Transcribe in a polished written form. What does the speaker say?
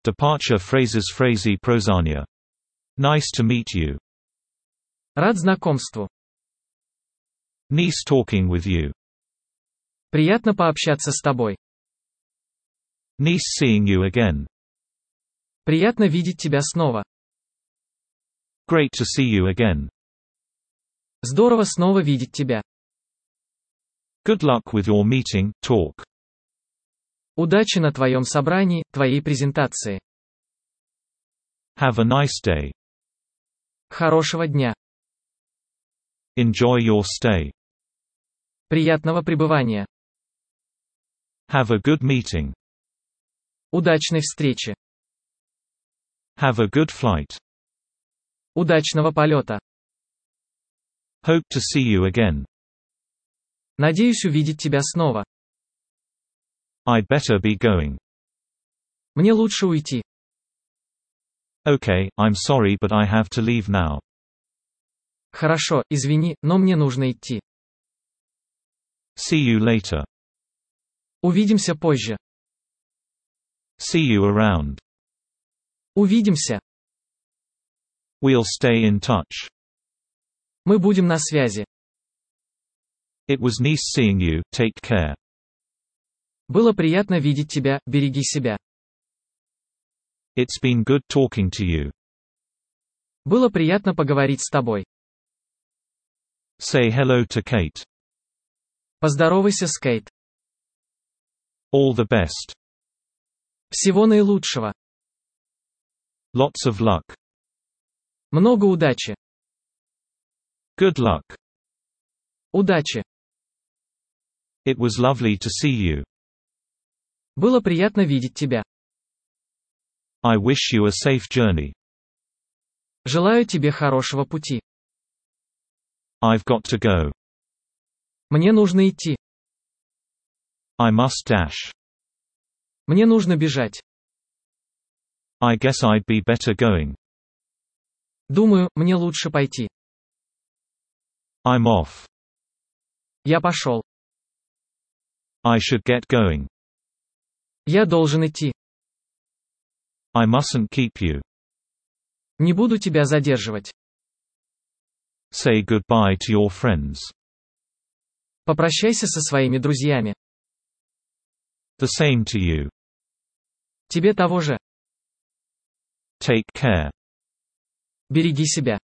Departure phrases Phrasy prosania. Nice to meet you. Рад знакомству. Nice talking with you. Приятно пообщаться с тобой. Nice seeing you again. Приятно видеть тебя снова. Great to see you again. Здорово снова видеть тебя. Good luck with your meeting, talk. Удачи на твоем собрании, твоей презентации. Have a nice day. Хорошего дня. Enjoy your stay. Приятного пребывания. Have a good meeting. Удачной встречи. Have a good flight. Удачного полета. Hope to see you again. Надеюсь увидеть тебя снова. I'd better be going. Мне лучше уйти. Okay, I'm sorry but I have to leave now. Хорошо, извини, но мне нужно идти. See you later. Увидимся позже. See you around. Увидимся. We'll stay in touch. Мы будем на связи. It was nice seeing you, take care. Было приятно видеть тебя, береги себя. It's been good talking to you. Было приятно поговорить с тобой. Say hello to Kate. Поздоровайся с Кейт. All the best. Всего наилучшего. Lots of luck. Много удачи. Good luck. Удачи. It was lovely to see you. Было приятно видеть тебя. I wish you a safe journey. Желаю тебе хорошего пути. I've got to go. Мне нужно идти. I must dash. Мне нужно бежать. I guess I'd be better going. Думаю, мне лучше пойти. I'm off. Я пошел. I should get going. Я должен идти. I mustn't keep you. Не буду тебя задерживать. Say goodbye to your friends. Попрощайся со своими друзьями. The same to you. Тебе того же. Take care. Береги себя.